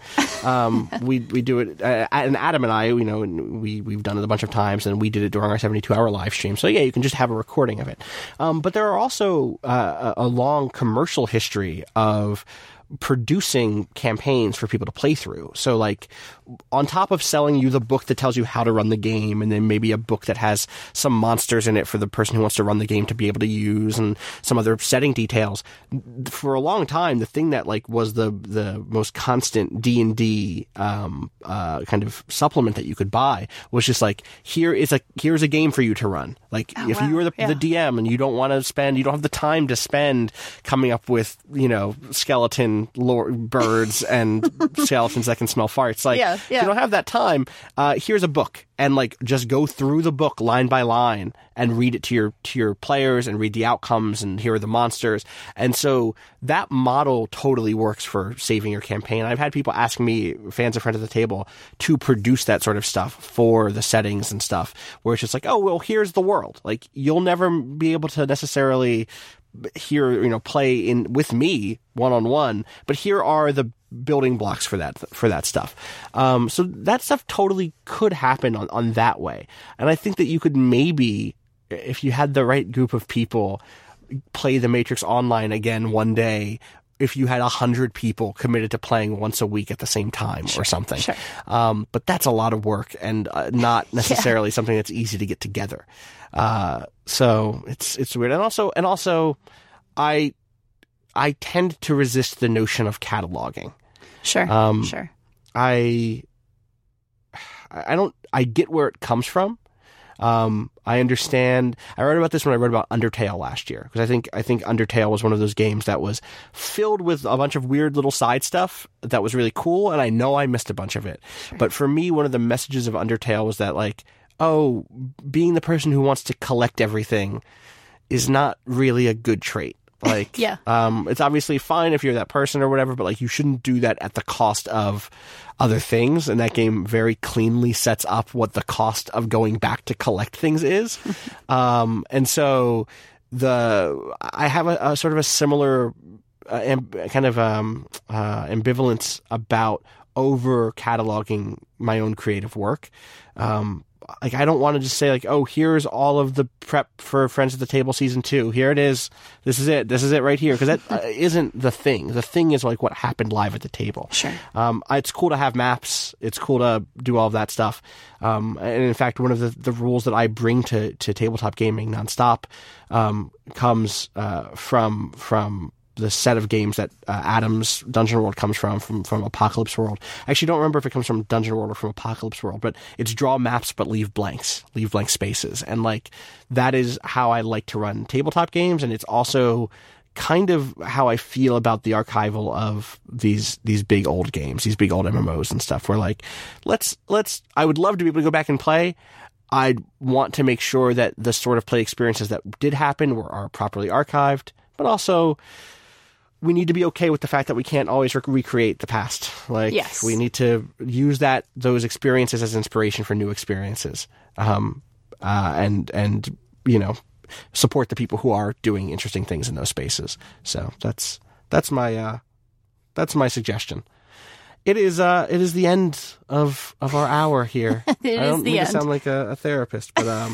We do it, and Adam and I, we've done it a bunch of times, and we did it during our 72-hour live stream. So yeah, you can just have a recording of it. But there are also a long commercial history of producing campaigns for people to play through. So like, on top of selling you the book that tells you how to run the game, and then maybe a book that has some monsters in it for the person who wants to run the game to be able to use, and some other setting details, for a long time, the thing that like was the most constant D&D kind of supplement that you could buy was just like, here's a game for you to run. Like, you are the DM and you don't have the time to spend coming up with, skeleton birds and skeletons that can smell farts. Like, if you don't have that time, here's a book, and like, just go through the book line by line and read it to your players and read the outcomes, and here are the monsters. And so that model totally works for saving your campaign. I've had people ask me, fans of Friends of the Table, to produce that sort of stuff for the settings and stuff, where it's just like, here's the world. Like, you'll never be able to necessarily play in with me one-on-one, but here are the building blocks for that stuff. So that stuff totally could happen on that way. And I think that you could maybe, if you had the right group of people, play the Matrix Online again one day, if you had 100 people committed to playing once a week at the same time or something. Sure. But that's a lot of work, and not necessarily something that's easy to get together. So it's weird. And also I tend to resist the notion of cataloging. Sure. Sure. I get where it comes from, I understand. I wrote about this when I wrote about Undertale last year, because I think Undertale was one of those games that was filled with a bunch of weird little side stuff that was really cool, and I know I missed a bunch of it. Sure. But for me, one of the messages of Undertale was that, like, oh, being the person who wants to collect everything is not really a good trait. Like, yeah. It's obviously fine if you're that person or whatever, but like, you shouldn't do that at the cost of other things. And that game very cleanly sets up what the cost of going back to collect things is. And so I have a sort of a similar ambivalence about over cataloging my own creative work. Like, I don't want to just say, like, oh, here's all of the prep for Friends at the Table Season 2. Here it is. This is it. This is it right here. Because that isn't the thing. The thing is, like, what happened live at the table. Sure. It's cool to have maps. It's cool to do all of that stuff. And in fact, one of the rules that I bring to tabletop gaming nonstop comes from the set of games that Adam's Dungeon World comes from Apocalypse World. I actually don't remember if it comes from Dungeon World or from Apocalypse World, but it's draw maps but leave blank spaces. And like, that is how I like to run tabletop games, and it's also kind of how I feel about the archival of these big old games, these big old MMOs and stuff, where like, I would love to be able to go back and play. I'd want to make sure that the sort of play experiences that did happen are properly archived, but also we need to be okay with the fact that we can't always recreate the past. Like, yes. We need to use those experiences as inspiration for new experiences, and you know, support the people who are doing interesting things in those spaces. So that's my suggestion. It is the end of our hour here. I don't mean to sound like a therapist, but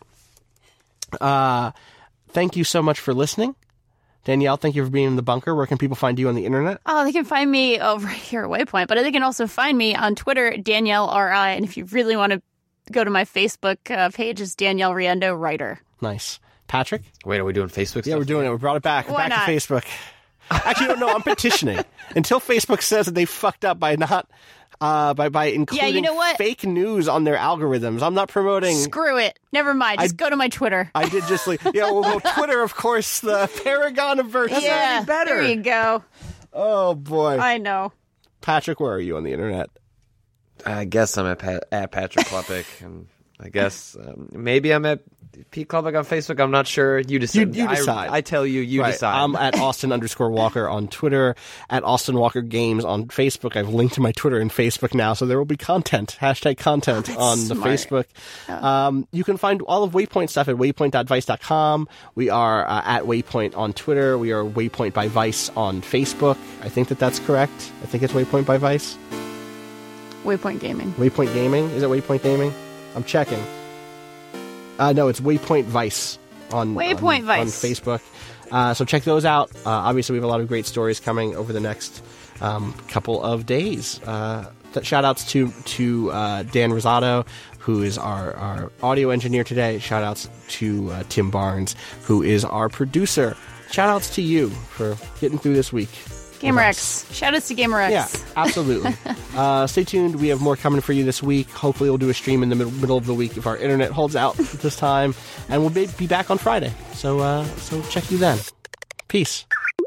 thank you so much for listening. Danielle, thank you for being in the bunker. Where can people find you on the internet? Oh, they can find me over here at Waypoint, but they can also find me on Twitter, Danielle RI. And if you really want to go to my Facebook page, it's Danielle Riendo Writer. Nice. Patrick? Wait, are we doing Facebook stuff? Yeah, we're doing it. We brought it back. Why back not? to Facebook. Actually, no, I'm petitioning. Until Facebook says that they fucked up by not... by including fake news on their algorithms. I'm not promoting... Screw it. Never mind. Just go to my Twitter. I did just like... Yeah, well, Twitter, of course, the paragon of virtue. Yeah, better. There you go. Oh, boy. I know. Patrick, where are you on the internet? I guess I'm at Patrick Klepek, and I guess maybe I'm at Pete Klepek on Facebook. I'm not sure. You decide. You decide. I tell you, you right. decide. I'm at Austin_Walker on Twitter, at Austin Walker Games on Facebook. I've linked to my Twitter and Facebook now, so there will be content, #content on the Facebook. Yeah. You can find all of Waypoint stuff at waypoint.vice.com. We are at Waypoint on Twitter. We are Waypoint by Vice on Facebook. I think that's correct. I think it's Waypoint by Vice. Waypoint Gaming. Waypoint Gaming? Is it Waypoint Gaming? I'm checking. No, it's Waypoint Vice on Facebook. So check those out. Obviously, we have a lot of great stories coming over the next couple of days. Shout outs to Dan Rosato, who is our audio engineer today. Shout outs to Tim Barnes, who is our producer. Shout outs to you for getting through this week. GamerX. Shout outs to GamerX. Yeah, absolutely. Stay tuned. We have more coming for you this week. Hopefully we'll do a stream in the middle of the week if our internet holds out this time. And we'll be back on Friday. So check you then. Peace.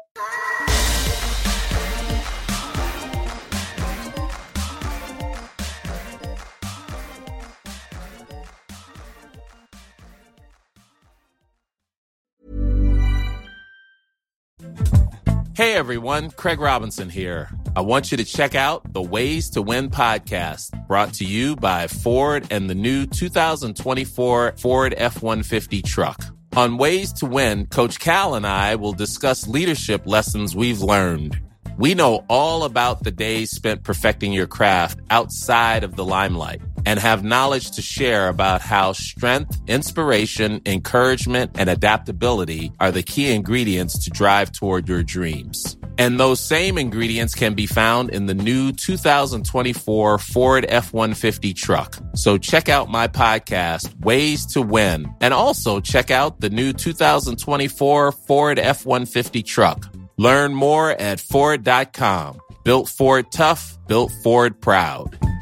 Hey everyone, Craig Robinson here. I want you to check out the Ways to Win podcast, brought to you by Ford and the new 2024 Ford F-150 truck. On Ways to Win, Coach Cal and I will discuss leadership lessons we've learned. We know all about the days spent perfecting your craft outside of the limelight and have knowledge to share about how strength, inspiration, encouragement, and adaptability are the key ingredients to drive toward your dreams. And those same ingredients can be found in the new 2024 Ford F-150 truck. So check out my podcast, Ways to Win, and also check out the new 2024 Ford F-150 truck. Learn more at Ford.com. Built Ford tough, built Ford proud.